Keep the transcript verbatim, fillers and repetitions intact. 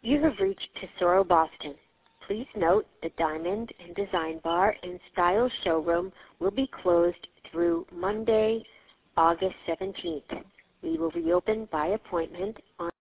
You have reached Tesoro Boston. Please note the Diamond and Design Bar and Style Showroom will be closed through Monday, August seventeenth. We will reopen by appointment on